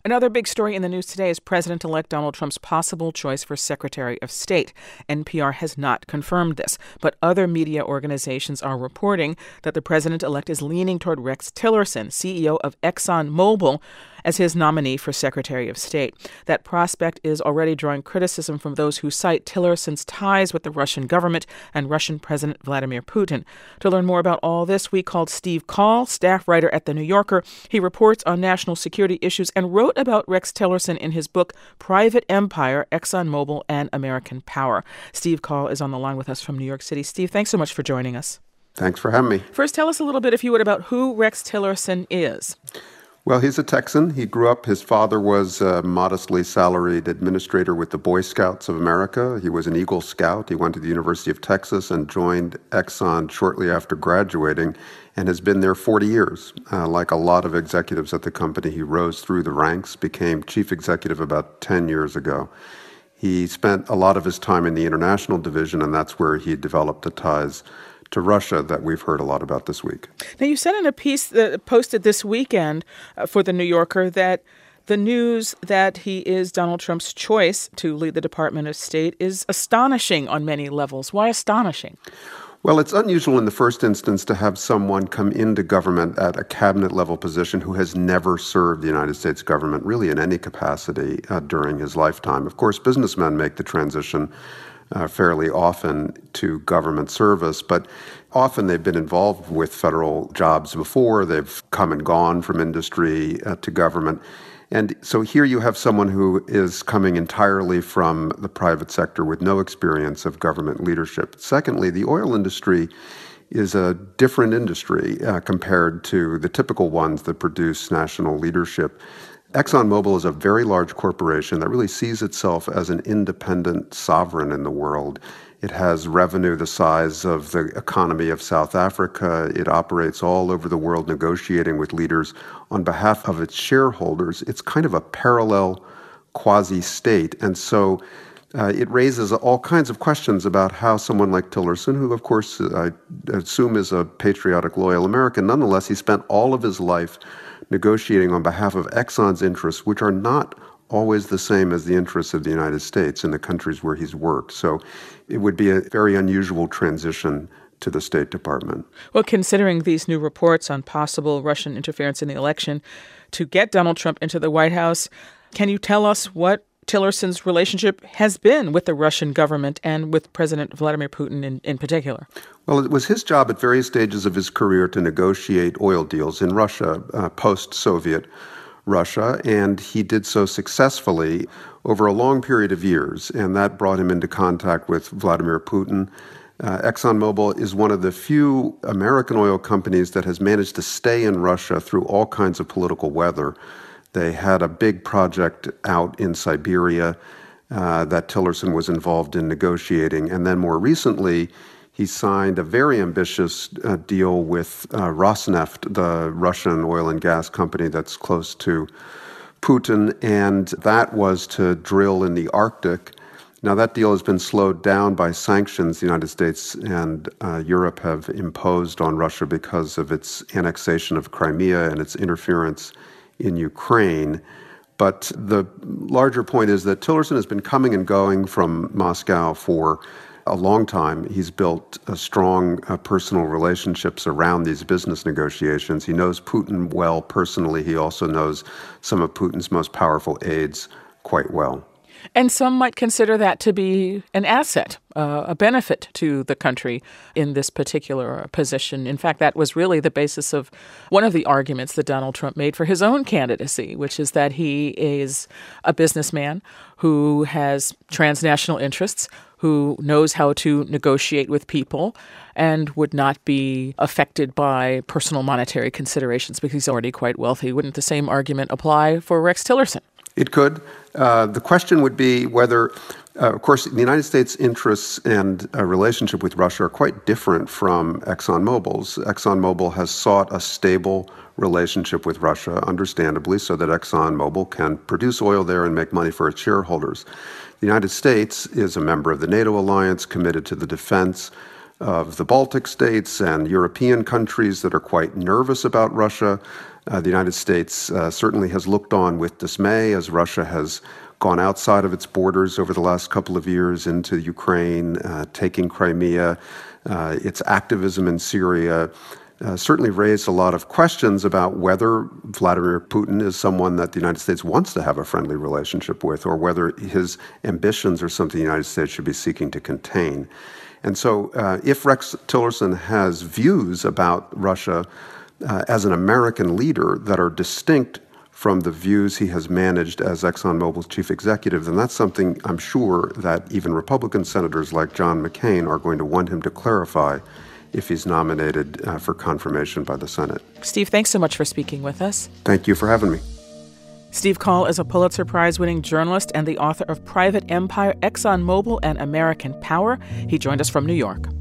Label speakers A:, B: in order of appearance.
A: Another big story in the news today is President-elect Donald Trump's possible choice for Secretary of State. NPR has not confirmed this, but other media organizations are reporting that the president-elect is leaning toward Rex Tillerson, CEO of ExxonMobil, as his nominee for Secretary of State. That prospect is already drawing criticism from those who cite Tillerson's ties with the Russian government and Russian President Vladimir Putin. To learn more about all this, we called Steve Coll, staff writer at The New Yorker. He reports on national security issues and wrote about Rex Tillerson in his book, Private Empire, ExxonMobil and American Power. Steve Coll is on the line with us from New York City. Steve, thanks so much for joining us.
B: Thanks for having me.
A: First, tell us a little bit, if you would, about who Rex Tillerson is.
B: Well, he's a Texan. He grew up, his father was a modestly salaried administrator with the Boy Scouts of America. He was an Eagle Scout. He went to the University of Texas and joined Exxon shortly after graduating and has been there 40 years. Like a lot of executives at the company, he rose through the ranks, became chief executive about 10 years ago. He spent a lot of his time in the international division, and that's where he developed the ties to Russia that we've heard a lot about this week.
A: Now, you said in a piece that posted this weekend for The New Yorker that the news that he is Donald Trump's choice to lead the Department of State is astonishing on many levels. Why astonishing?
B: Well, it's unusual in the first instance to have someone come into government at a cabinet-level position who has never served the United States government really in any capacity during his lifetime. Of course, businessmen make the transition fairly often to government service, but often they've been involved with federal jobs before. They've come and gone from industry to government. And so here you have someone who is coming entirely from the private sector with no experience of government leadership. Secondly, the oil industry is a different industry compared to the typical ones that produce national leadership. ExxonMobil is a very large corporation that really sees itself as an independent sovereign in the world. It has revenue the size of the economy of South Africa. It operates all over the world negotiating with leaders on behalf of its shareholders. It's kind of a parallel quasi-state. And so it raises all kinds of questions about how someone like Tillerson, who of course I assume is a patriotic, loyal American, nonetheless, he spent all of his life negotiating on behalf of Exxon's interests, which are not always the same as the interests of the United States in the countries where he's worked. So it would be a very unusual transition to the State Department.
A: Well, considering these new reports on possible Russian interference in the election to get Donald Trump into the White House, can you tell us what Tillerson's relationship has been with the Russian government and with President Vladimir Putin in particular?
B: Well, it was his job at various stages of his career to negotiate oil deals in Russia, post-Soviet Russia, and he did so successfully over a long period of years, and that brought him into contact with Vladimir Putin. ExxonMobil is one of the few American oil companies that has managed to stay in Russia through all kinds of political weather. They had a big project out in Siberia that Tillerson was involved in negotiating. And then more recently, he signed a very ambitious deal with Rosneft, the Russian oil and gas company that's close to Putin. And that was to drill in the Arctic. Now, that deal has been slowed down by sanctions the United States and Europe have imposed on Russia because of its annexation of Crimea and its interference in Ukraine. But the larger point is that Tillerson has been coming and going from Moscow for a long time. He's built strong personal relationships around these business negotiations. He knows Putin well personally. He also knows some of Putin's most powerful aides quite well.
A: And some might consider that to be an asset, a benefit to the country in this particular position. In fact, that was really the basis of one of the arguments that Donald Trump made for his own candidacy, which is that he is a businessman who has transnational interests, who knows how to negotiate with people, and would not be affected by personal monetary considerations because he's already quite wealthy. Wouldn't the same argument apply for Rex Tillerson?
B: It could. The question would be whether, of course, the United States' interests and relationship with Russia are quite different from ExxonMobil's. ExxonMobil has sought a stable relationship with Russia, understandably, so that ExxonMobil can produce oil there and make money for its shareholders. The United States is a member of the NATO alliance, committed to the defense of the Baltic states and European countries that are quite nervous about Russia. The United States certainly has looked on with dismay as Russia has gone outside of its borders over the last couple of years into Ukraine, taking Crimea. Its activism in Syria certainly raised a lot of questions about whether Vladimir Putin is someone that the United States wants to have a friendly relationship with, or whether his ambitions are something the United States should be seeking to contain. And so if Rex Tillerson has views about Russia as an American leader that are distinct from the views he has managed as ExxonMobil's chief executive, then that's something I'm sure that even Republican senators like John McCain are going to want him to clarify if he's nominated for confirmation by the Senate.
A: Steve, thanks so much for speaking with us.
B: Thank you for having me.
A: Steve Coll is a Pulitzer Prize-winning journalist and the author of Private Empire, ExxonMobil, and American Power. He joined us from New York.